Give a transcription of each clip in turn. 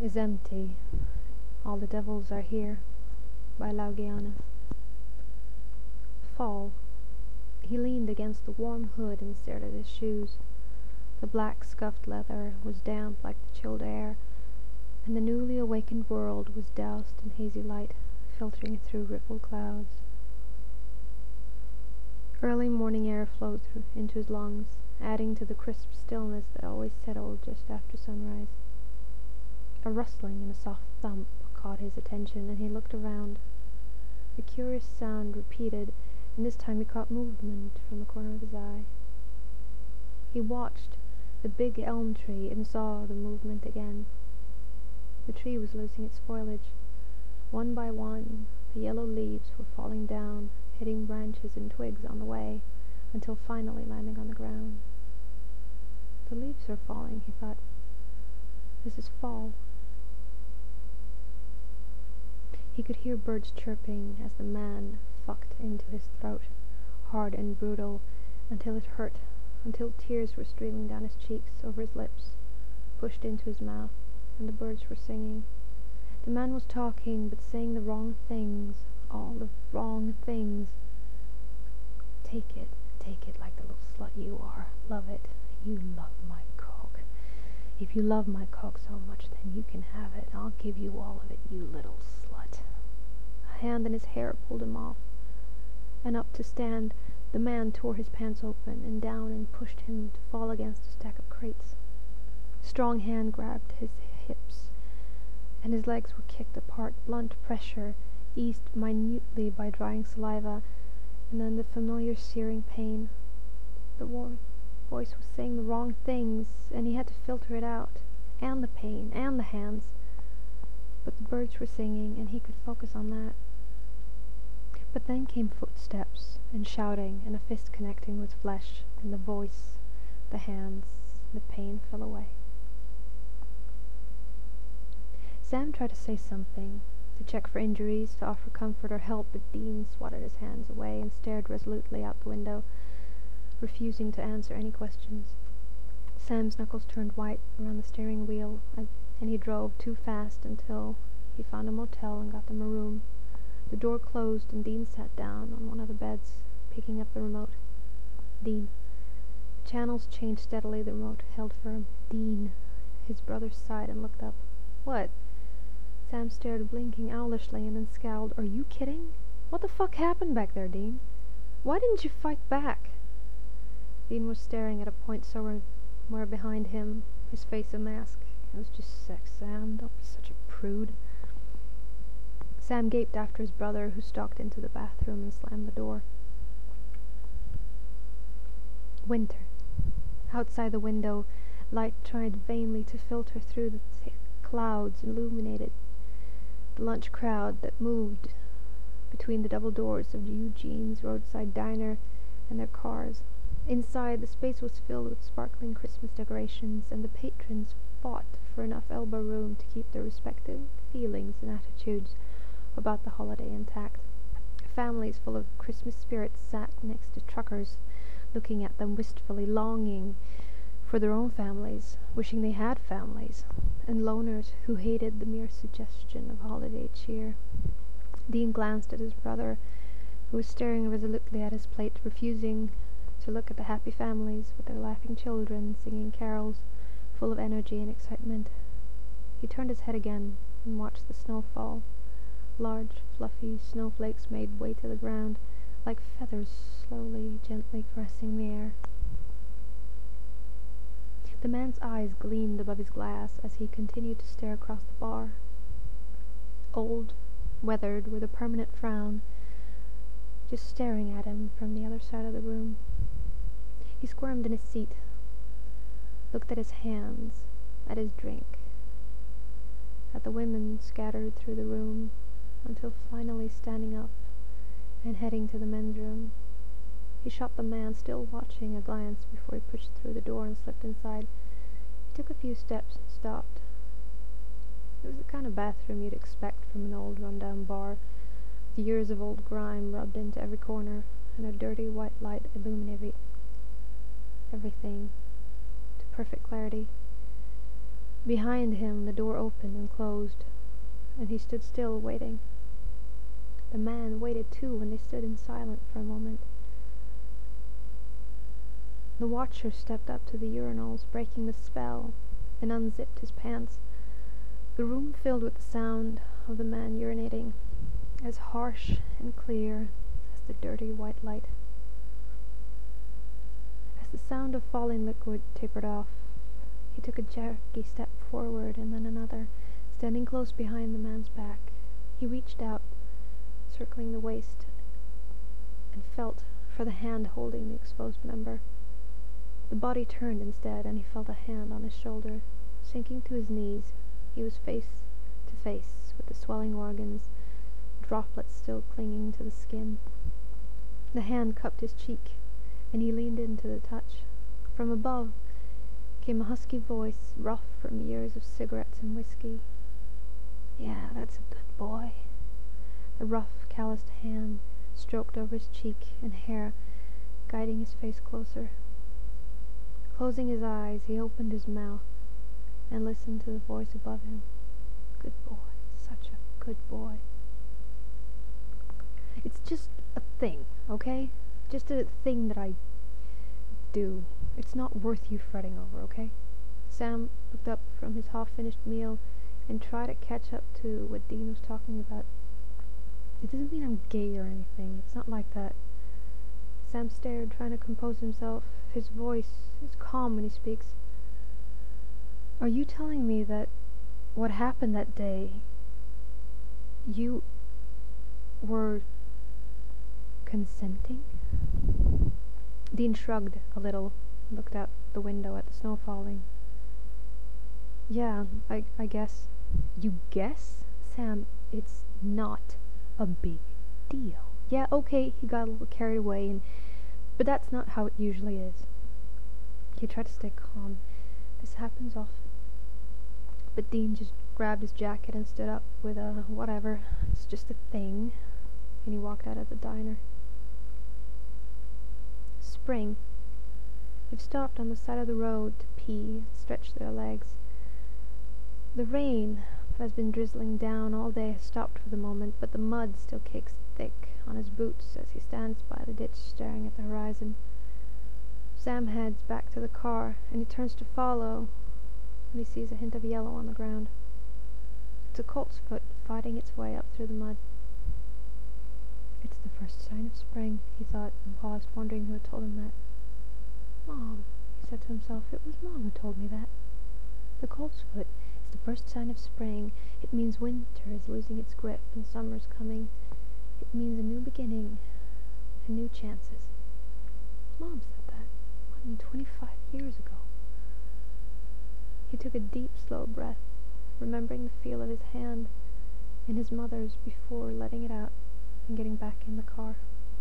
is empty. All the devils are here, by Laugiana. Fall. He leaned against the warm hood and stared at his shoes. The black scuffed leather was damp like the chilled air, and the newly awakened world was doused in hazy light, filtering through rippled clouds. Early morning air flowed into his lungs, adding to the crisp stillness that always settled just after sunrise. A rustling and a soft thump caught his attention, and he looked around. The curious sound repeated, and this time he caught movement from the corner of his eye. He watched the big elm tree and saw the movement again. The tree was losing its foliage. One by one, the yellow leaves were falling down, hitting branches and twigs on the way, until finally landing on the ground. The leaves are falling, he thought. This is fall. He could hear birds chirping as the man fucked into his throat, hard and brutal, until it hurt, until tears were streaming down his cheeks, over his lips, pushed into his mouth, and the birds were singing. The man was talking, but saying the wrong things, all the wrong things. Take it like the little slut you are. Love it. You love my cock. If you love my cock so much, then you can have it. I'll give you all of it, you little slut. A hand in his hair pulled him off, and up to stand, the man tore his pants open and down and pushed him to fall against a stack of crates. A strong hand grabbed his hips, and his legs were kicked apart. Blunt pressure, eased minutely by drying saliva, and then the familiar searing pain. The voice was saying the wrong things, and he had to filter it out, and the pain, and the hands. But the birds were singing, and he could focus on that. But then came footsteps, and shouting, and a fist connecting with flesh, and the voice, the hands, the pain fell away. Sam tried to say something, to check for injuries, to offer comfort or help, but Dean swatted his hands away and stared resolutely out the window, refusing to answer any questions. Sam's knuckles turned white around the steering wheel, and he drove too fast until he found a motel and got them a room. The door closed, and Dean sat down on one of the beds, picking up the remote. Dean. The channels changed steadily, the remote held firm. Dean. His brother sighed and looked up. What? Sam stared, blinking owlishly, and then scowled. Are you kidding? What the fuck happened back there, Dean? Why didn't you fight back? Dean was staring at a point somewhere behind him, his face a mask. It was just sex, Sam. Don't be such a prude. Sam gaped after his brother, who stalked into the bathroom and slammed the door. Winter. Outside the window, light tried vainly to filter through the thick clouds, illuminated the lunch crowd that moved between the double doors of Eugene's roadside diner and their cars. Inside, the space was filled with sparkling Christmas decorations, and the patrons fought for enough elbow room to keep their respective feelings and attitudes about the holiday intact. Families full of Christmas spirit sat next to truckers, looking at them wistfully, longing for their own families, wishing they had families, and loners who hated the mere suggestion of holiday cheer. Dean glanced at his brother, who was staring resolutely at his plate, refusing to look at the happy families with their laughing children, singing carols, full of energy and excitement. He turned his head again and watched the snow fall. Large, fluffy snowflakes made way to the ground, like feathers slowly, gently caressing the air. The man's eyes gleamed above his glass as he continued to stare across the bar. Old, weathered, with a permanent frown, just staring at him from the other side of the room. He squirmed in his seat, looked at his hands, at his drink, at the women scattered through the room, until finally standing up and heading to the men's room. He shot the man, still watching, a glance before he pushed through the door and slipped inside. He took a few steps and stopped. It was the kind of bathroom you'd expect from an old run-down bar, with years of old grime rubbed into every corner, and a dirty white light illuminating everything to perfect clarity. Behind him the door opened and closed, and he stood still, waiting. The man waited too, and they stood in silence for a moment. The watcher stepped up to the urinals, breaking the spell, and unzipped his pants. The room filled with the sound of the man urinating, as harsh and clear as the dirty white light. As the sound of falling liquid tapered off, he took a jerky step forward and then another, standing close behind the man's back. He reached out, circling the waist, and felt for the hand holding the exposed member. The body turned instead, and he felt a hand on his shoulder. Sinking to his knees, he was face to face with the swelling organs, droplets still clinging to the skin. The hand cupped his cheek, and he leaned into the touch. From above came a husky voice, rough from years of cigarettes and whiskey. "Yeah, that's a good boy." The rough, calloused hand stroked over his cheek and hair, guiding his face closer. Closing his eyes, he opened his mouth and listened to the voice above him. "Good boy, such a good boy." "It's just a thing, okay? Just a thing that I do. It's not worth you fretting over, okay?" Sam looked up from his half-finished meal and tried to catch up to what Dean was talking about. "It doesn't mean I'm gay or anything. It's not like that." Sam stared, trying to compose himself. His voice is calm when he speaks. "Are you telling me that what happened that day, you were consenting?" Dean shrugged a little and looked out the window at the snow falling. "Yeah, I guess." "You guess? Sam, it's not a big deal." "Yeah, okay," he got a little carried away, but that's not how it usually is. He tried to stay calm. "This happens often." But Dean just grabbed his jacket and stood up with a whatever, it's just a thing, and he walked out of the diner. Spring. They've stopped on the side of the road to pee and stretch their legs. The rain that has been drizzling down all day has stopped for the moment, but the mud still cakes thick on his boots as he stands by the ditch staring at the horizon. Sam heads back to the car, and he turns to follow when he sees a hint of yellow on the ground. It's a colt's foot fighting its way up through the mud. It's the first sign of spring, he thought, and paused, wondering who had told him that. "Mom," he said to himself, "it was Mom who told me that. The colt's foot is the first sign of spring. It means winter is losing its grip and summer's coming. It means a new beginning and new chances." Mom said that more than 25 years ago. He took a deep, slow breath, remembering the feel of his hand in his mother's before letting it out and getting back in the car.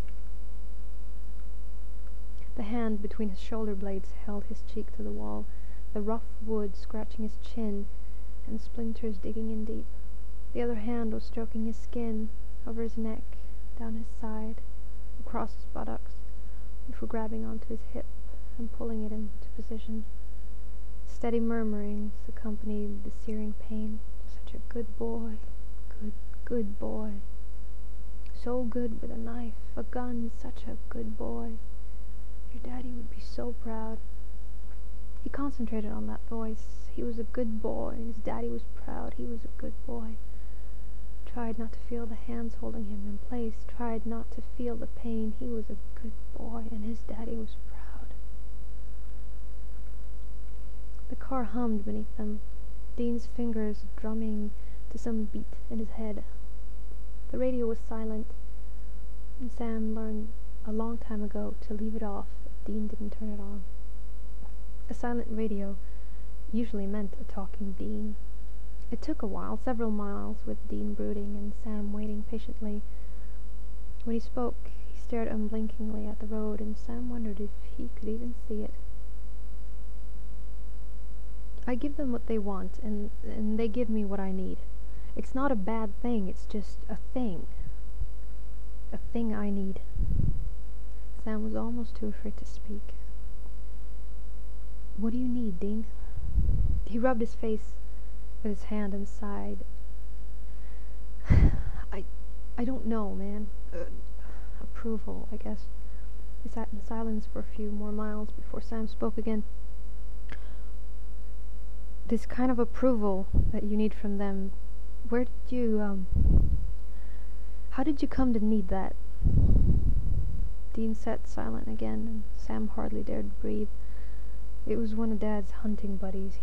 The hand between his shoulder blades held his cheek to the wall, the rough wood scratching his chin and splinters digging in deep. The other hand was stroking his skin, over his neck, down his side, across his buttocks, before grabbing onto his hip and pulling it into position. Steady murmurings accompanied the searing pain. "Such a good boy, good boy. So good with a knife, a gun, such a good boy. Your daddy would be so proud." He concentrated on that voice. He was a good boy, and his daddy was proud. He was a good boy. Tried not to feel the hands holding him in place. Tried not to feel the pain. He was a good boy, and his daddy was proud. The car hummed beneath them, Dean's fingers drumming to some beat in his head. The radio was silent, and Sam learned a long time ago to leave it off if Dean didn't turn it on. A silent radio usually meant a talking Dean. It took a while, several miles, with Dean brooding and Sam waiting patiently. When he spoke, he stared unblinkingly at the road, and Sam wondered if he could even see it. "I give them what they want, and they give me what I need. It's not a bad thing, it's just a thing. A thing I need." Sam was almost too afraid to speak. "What do you need, Dean?" He rubbed his face with his hand and sighed. I don't know, man. Approval, I guess. He sat in silence for a few more miles before Sam spoke again. This kind of approval that you need from them, where did you, how did you come to need that? Dean sat silent again, and Sam hardly dared breathe. It was one of Dad's hunting buddies.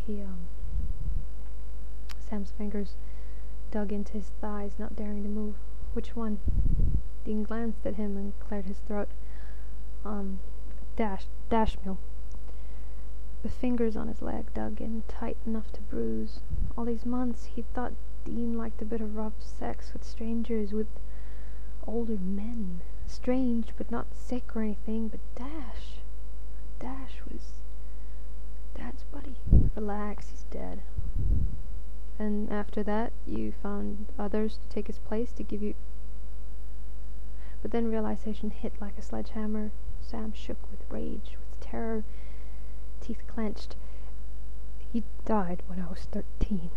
Sam's fingers dug into his thighs, not daring to move. Which one? Dean glanced at him and cleared his throat. Dashmill. The fingers on his leg dug in tight enough to bruise. All these months he'd thought Dean liked a bit of rough sex with strangers, with older men. Strange, but not sick or anything. But Dash was Dad's buddy. Relax, he's dead. And after that, you found others to take his place, to give you... But then realization hit like a sledgehammer. Sam shook with rage, with terror, teeth clenched. He died when I was 13.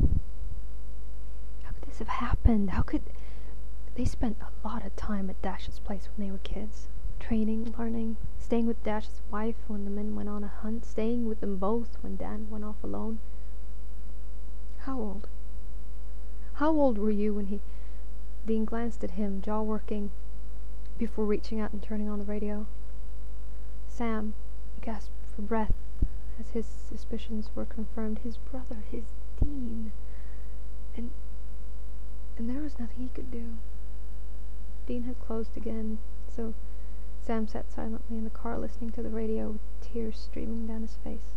How could this have happened? How could... They spent a lot of time at Dash's place when they were kids. Training, learning, staying with Dash's wife when the men went on a hunt, staying with them both when Dan went off alone. How old? How old were you when he... Dean glanced at him, jaw working, before reaching out and turning on the radio. Sam gasped for breath as his suspicions were confirmed. His brother, his Dean. And there was nothing he could do. Dean had closed again, so Sam sat silently in the car listening to the radio with tears streaming down his face.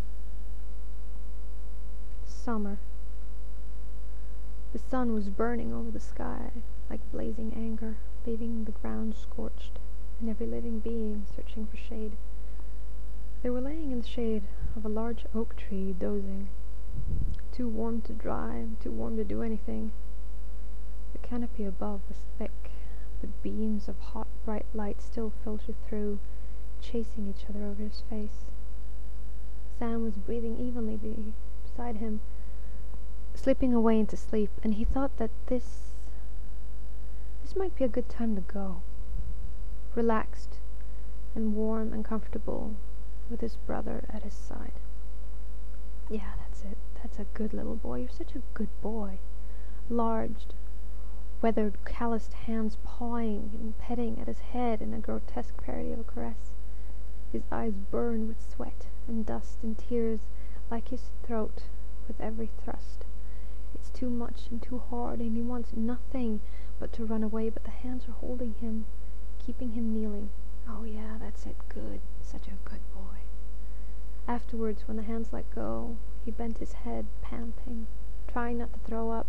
Summer. The sun was burning over the sky like blazing anger, leaving the ground scorched and every living being searching for shade. They were laying in the shade of a large oak tree, dozing. Too warm to drive, too warm to do anything. The canopy above was thick, but beams of hot, bright light still filtered through, chasing each other over his face. Sam was breathing evenly beside him, slipping away into sleep, and he thought that this might be a good time to go. Relaxed and warm and comfortable, with his brother at his side. Yeah, that's it. That's a good little boy. You're such a good boy. Large, weathered, calloused hands pawing and petting at his head in a grotesque parody of a caress. His eyes burned with sweat and dust and tears, like his throat with every thrust. It's too much and too hard, and he wants nothing but to run away, but the hands are holding him, keeping him kneeling. Oh yeah, that's it. Good. Such a good boy. Afterwards, when the hands let go, he bent his head, panting, trying not to throw up,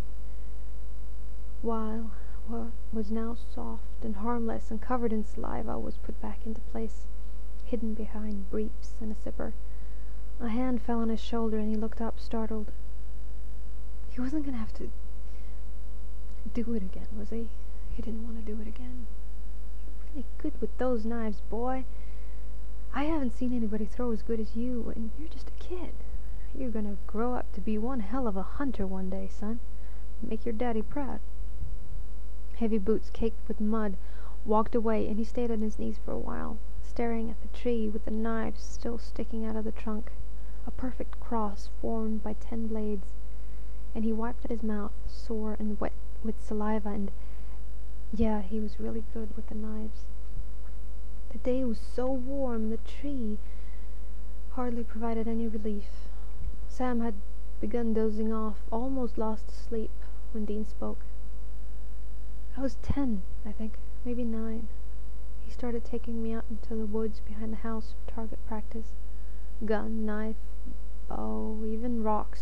while what was now soft and harmless and covered in saliva was put back into place, hidden behind briefs and a zipper. A hand fell on his shoulder, and he looked up, startled. He wasn't going to have to do it again, was he? He didn't want to do it again. You're really good with those knives, boy. I haven't seen anybody throw as good as you, and you're just a kid. You're going to grow up to be one hell of a hunter one day, son. Make your daddy proud. Heavy boots caked with mud walked away, and he stayed on his knees for a while, staring at the tree with the knives still sticking out of the trunk, a perfect cross formed by 10 blades, and he wiped at his mouth, sore and wet with saliva, and yeah, he was really good with the knives. The day was so warm, the tree hardly provided any relief. Sam had begun dozing off, almost lost to sleep, when Dean spoke. I was 10, I think, maybe 9. He started taking me out into the woods behind the house for target practice. Gun, knife, bow, even rocks.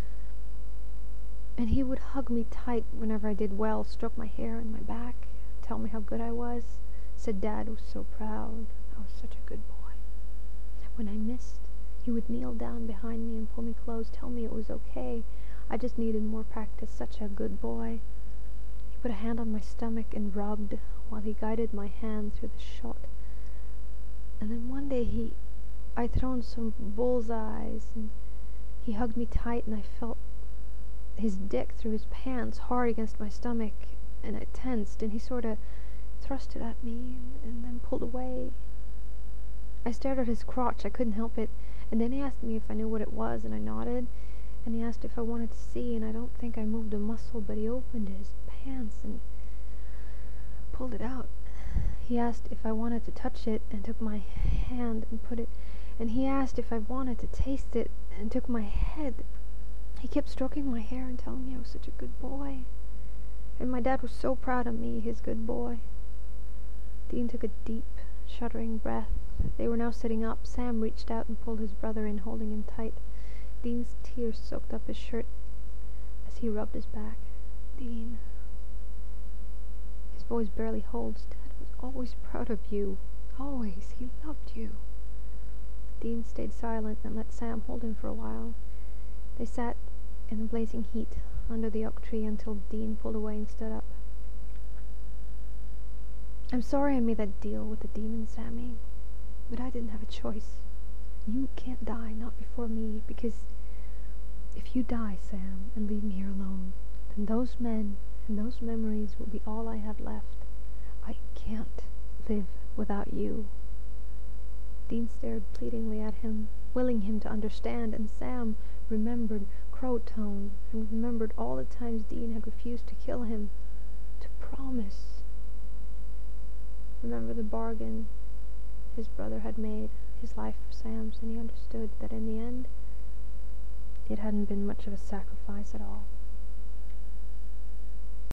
And he would hug me tight whenever I did well, stroke my hair and my back, tell me how good I was. Said Dad was so proud. I was such a good boy. When I missed, he would kneel down behind me and pull me close, tell me it was okay. I just needed more practice. Such a good boy. He put a hand on my stomach and rubbed while he guided my hand through the shot. And then one day I'd thrown some bullseyes, and He hugged me tight, and I felt his dick through his pants hard against my stomach, and I tensed, and he sort of thrust it at me and then pulled away. I stared at his crotch. I couldn't help it. And then he asked me if I knew what it was, and I nodded. And he asked if I wanted to see, and I don't think I moved a muscle, but he opened his pants and pulled it out. He asked if I wanted to touch it, and took my hand and put it, and he asked if I wanted to taste it, and took my head. He kept stroking my hair and telling me I was such a good boy. And my dad was so proud of me, his good boy. Dean took a deep, shuddering breath. They were now sitting up. Sam reached out and pulled his brother in, holding him tight. Dean's tears soaked up his shirt as he rubbed his back. Dean. His voice barely holds. Dad was always proud of you. Always. He loved you. Dean stayed silent and let Sam hold him for a while. They sat in the blazing heat under the oak tree until Dean pulled away and stood up. I'm sorry I made that deal with the demon, Sammy, but I didn't have a choice. You can't die, not before me, because if you die, Sam, and leave me here alone, then those men and those memories will be all I have left. I can't live without you. Dean stared pleadingly at him, willing him to understand, and Sam remembered Crowtone, and remembered all the times Dean had refused to kill him, to promise. Remember the bargain his brother had made, his life for Sam's, and he understood that in the end, it hadn't been much of a sacrifice at all.